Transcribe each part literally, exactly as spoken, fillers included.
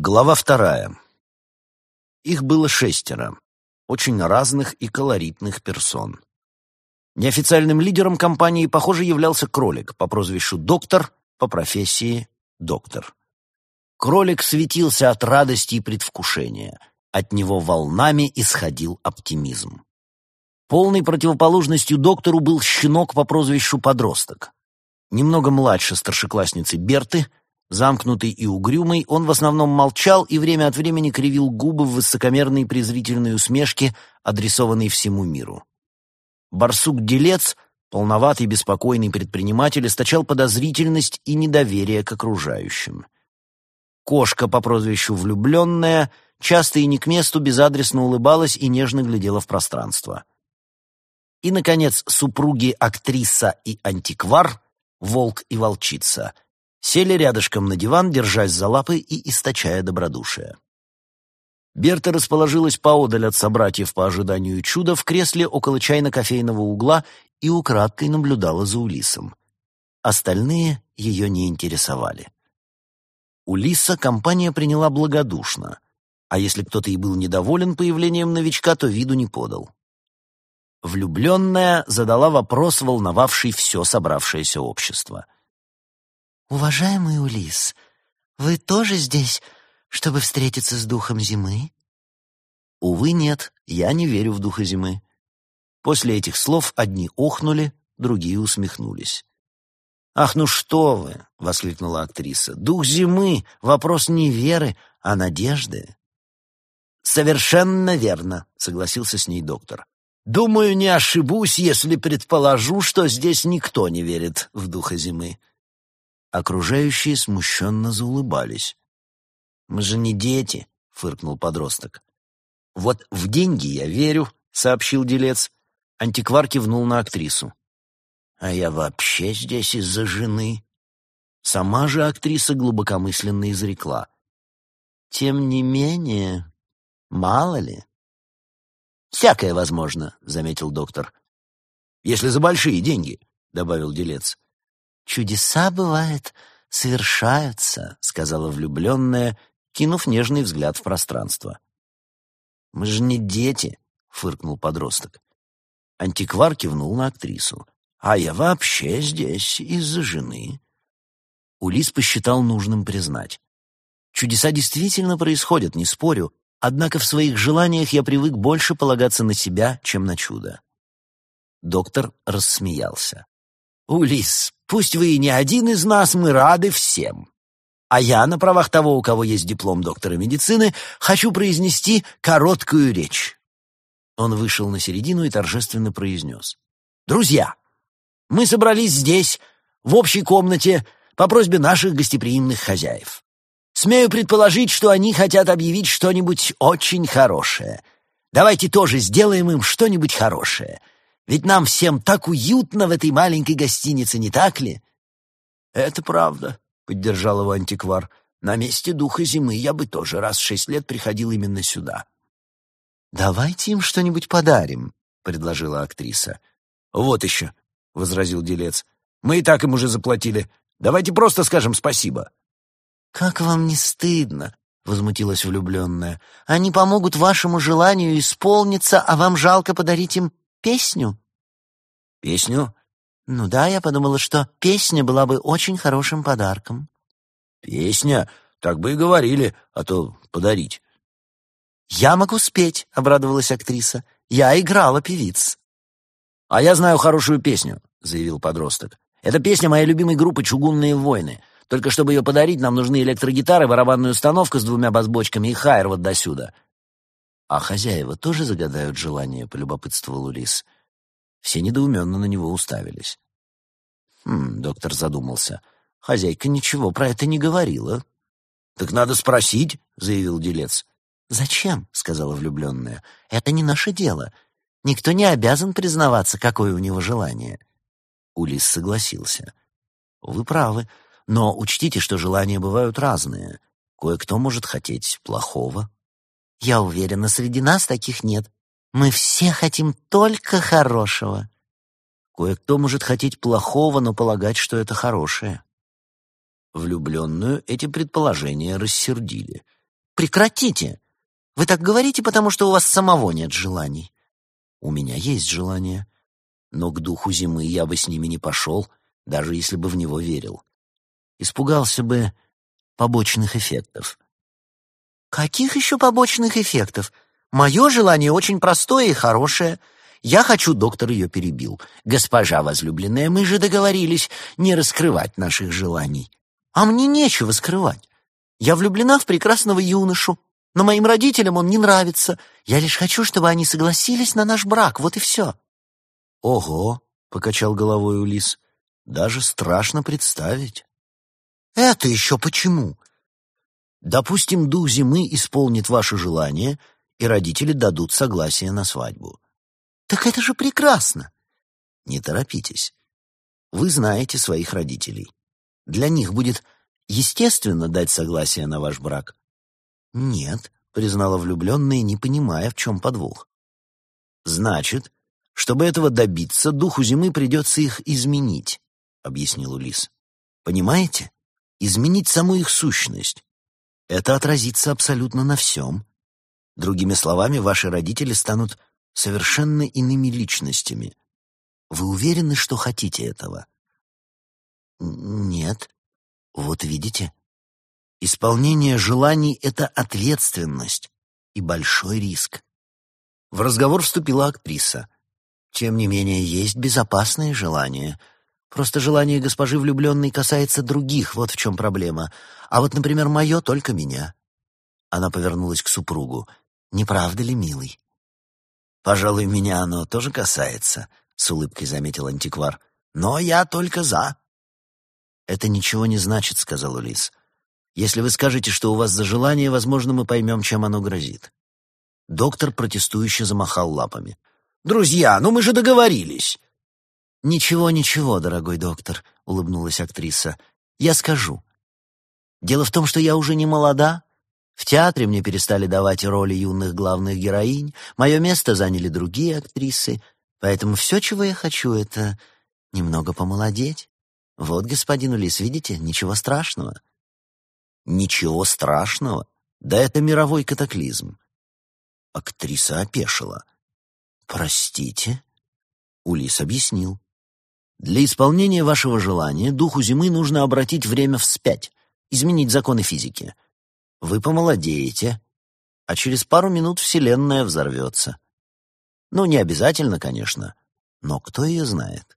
Глава вторая. Их было шестеро, очень разных и колоритных персон. Неофициальным лидером компании, похоже, являлся Кролик по прозвищу Доктор, по профессии Доктор. Кролик светился от радости и предвкушения. От него волнами исходил оптимизм. Полной противоположностью Доктору был щенок по прозвищу Подросток. Немного младше старшеклассницы Берты, замкнутый и угрюмый, он в основном молчал и время от времени кривил губы в высокомерной презрительной усмешке, адресованной всему миру. Барсук-делец, полноватый, беспокойный предприниматель, источал подозрительность и недоверие к окружающим. Кошка по прозвищу Влюбленная часто и не к месту безадресно улыбалась и нежно глядела в пространство. И, наконец, супруги актриса и антиквар, волк и волчица, сели рядышком на диван, держась за лапы и источая добродушие. Берта расположилась поодаль от собратьев по ожиданию чуда в кресле около чайно-кофейного угла и украдкой наблюдала за Улиссом. Остальные ее не интересовали. Улисса компания приняла благодушно, а если кто-то и был недоволен появлением новичка, то виду не подал. Влюбленная задала вопрос, волновавший все собравшееся общество. «Уважаемый Улисс, вы тоже здесь, чтобы встретиться с духом зимы?» «Увы, нет, я не верю в духа зимы». После этих слов одни охнули, другие усмехнулись. «Ах, ну что вы!» — воскликнула актриса. «Дух зимы — вопрос не веры, а надежды». «Совершенно верно», — согласился с ней доктор. «Думаю, не ошибусь, если предположу, что здесь никто не верит в духа зимы». Окружающие смущенно заулыбались. «Мы же не дети», — фыркнул подросток. «Вот в деньги я верю», — сообщил делец. Антиквар кивнул на актрису. «А я вообще здесь из-за жены». Сама же актриса глубокомысленно изрекла. «Тем не менее, мало ли». «Всякое возможно», — заметил доктор. «Если за большие деньги», — добавил делец. «Чудеса, бывает, совершаются», — сказала влюбленная, кинув нежный взгляд в пространство. «Мы же не дети», — фыркнул подросток. Антиквар кивнул на актрису. «А я вообще здесь из-за жены». Улисс посчитал нужным признать. «Чудеса действительно происходят, не спорю, однако в своих желаниях я привык больше полагаться на себя, чем на чудо». Доктор рассмеялся. «Улисс, пусть вы и не один из нас, мы рады всем. А я, на правах того, у кого есть диплом доктора медицины, хочу произнести короткую речь». Он вышел на середину и торжественно произнес. «Друзья, мы собрались здесь, в общей комнате, по просьбе наших гостеприимных хозяев. Смею предположить, что они хотят объявить что-нибудь очень хорошее. Давайте тоже сделаем им что-нибудь хорошее. Ведь нам всем так уютно в этой маленькой гостинице, не так ли?» «Это правда», — поддержал его антиквар. «На месте духа зимы я бы тоже раз в шесть лет приходил именно сюда». «Давайте им что-нибудь подарим», — предложила актриса. «Вот еще», — возразил делец. «Мы и так им уже заплатили. Давайте просто скажем спасибо». «Как вам не стыдно?» — возмутилась влюбленная. «Они помогут вашему желанию исполниться, а вам жалко подарить им песню?» «Песню?» «Ну да, я подумала, что песня была бы очень хорошим подарком». «Песня? Так бы и говорили, а то подарить». «Я могу спеть», — обрадовалась актриса. «Я играла певиц». «А я знаю хорошую песню», — заявил подросток. «Это песня моей любимой группы «Чугунные войны». Только чтобы ее подарить, нам нужны электрогитары, барабанная установка с двумя басбочками и хайр вот досюда». «А хозяева тоже загадают желание?» — полюбопытствовал Улисс. Все недоуменно на него уставились. «Хм», — доктор задумался. «Хозяйка ничего про это не говорила». «Так надо спросить», — заявил делец. «Зачем?» — сказала влюбленная. «Это не наше дело. Никто не обязан признаваться, какое у него желание». Улисс согласился. «Вы правы, но учтите, что желания бывают разные. Кое-кто может хотеть плохого». «Я уверена, среди нас таких нет. Мы все хотим только хорошего». «Кое-кто может хотеть плохого, но полагать, что это хорошее». Влюбленную эти предположения рассердили. Прекратите! Вы так говорите, потому что у вас самого нет желаний. У меня есть желание, но к духу зимы я бы с ними не пошел, даже если бы в него верил. Испугался бы побочных эффектов. Каких еще побочных эффектов? Мое желание очень простое и хорошее. Я хочу, доктор ее перебил. Госпожа возлюбленная, мы же договорились не раскрывать наших желаний. А мне нечего скрывать. Я влюблена в прекрасного юношу, но моим родителям он не нравится. Я лишь хочу, чтобы они согласились на наш брак, вот и все. Ого, покачал головой Улисс, даже страшно представить. Это еще почему? Допустим, дух зимы исполнит ваше желание, и родители дадут согласие на свадьбу. Так это же прекрасно. Не торопитесь. Вы знаете своих родителей. Для них будет естественно дать согласие на ваш брак. Нет, признала влюбленная, не понимая, в чем подвох. Значит, чтобы этого добиться, духу зимы придется их изменить, объяснил Улисс. Понимаете? Изменить саму их сущность. Это отразится абсолютно на всем. Другими словами, ваши родители станут совершенно иными личностями. Вы уверены, что хотите этого? Нет. Вот видите? Исполнение желаний — это ответственность и большой риск. В разговор вступила актриса. Тем не менее, есть безопасные желания. Просто желание госпожи влюбленной касается других, вот в чем проблема. А вот, например, мое только меня. Она повернулась к супругу. Не правда ли, милый? Пожалуй, меня оно тоже касается, с улыбкой заметил антиквар. Но я только за. Это ничего не значит, сказал Улисс. Если вы скажете, что у вас за желание, возможно, мы поймем, чем оно грозит. Доктор протестующе замахал лапами. Друзья, ну мы же договорились. «Ничего, ничего, дорогой доктор», — улыбнулась актриса. «Я скажу. Дело в том, что я уже не молода. В театре мне перестали давать роли юных главных героинь, мое место заняли другие актрисы, поэтому все, чего я хочу, это немного помолодеть. Вот, господин Улисс, видите, ничего страшного». «Ничего страшного? Да это мировой катаклизм». Актриса опешила. «Простите?» Улисс объяснил. Для исполнения вашего желания духу зимы нужно обратить время вспять, изменить законы физики. Вы помолодеете, а через пару минут Вселенная взорвется. Ну, не обязательно, конечно, но кто ее знает?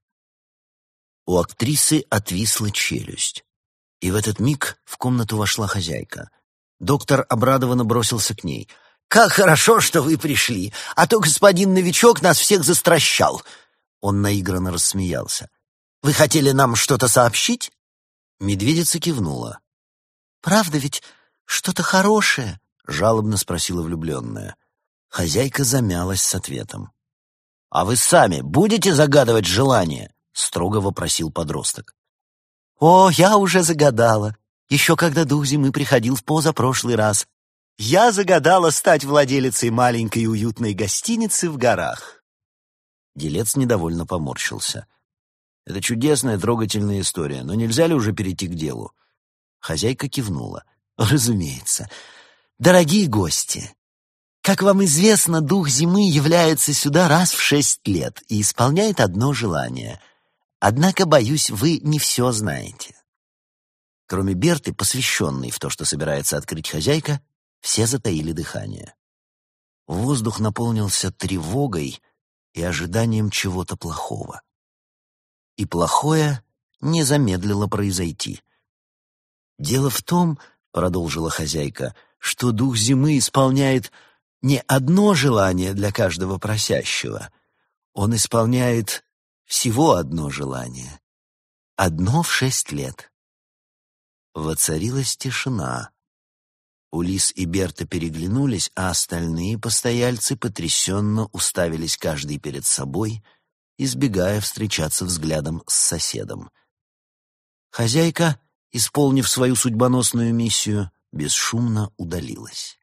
У актрисы отвисла челюсть, и в этот миг в комнату вошла хозяйка. Доктор обрадованно бросился к ней. «Как хорошо, что вы пришли, а то господин новичок нас всех застращал!» Он наигранно рассмеялся. «Вы хотели нам что-то сообщить?» Медведица кивнула. «Правда ведь что-то хорошее?» — жалобно спросила влюбленная. Хозяйка замялась с ответом. «А вы сами будете загадывать желание?» — строго вопросил подросток. «О, я уже загадала. Еще когда дух зимы приходил в позапрошлый раз. Я загадала стать владелицей маленькой уютной гостиницы в горах». Делец недовольно поморщился. «Это чудесная, трогательная история, но нельзя ли уже перейти к делу?» Хозяйка кивнула. «Разумеется. Дорогие гости, как вам известно, дух зимы является сюда раз в шесть лет и исполняет одно желание. Однако, боюсь, вы не все знаете». Кроме Берты, посвященной в то, что собирается открыть хозяйка, все затаили дыхание. Воздух наполнился тревогой и ожиданием чего-то плохого. И плохое не замедлило произойти. «Дело в том, — продолжила хозяйка, — что дух зимы исполняет не одно желание для каждого просящего. Он исполняет всего одно желание. Одно в шесть лет». Воцарилась тишина. Улисс и Берта переглянулись, а остальные постояльцы потрясенно уставились каждый перед собой, избегая встречаться взглядом с соседом. Хозяйка, исполнив свою судьбоносную миссию, бесшумно удалилась.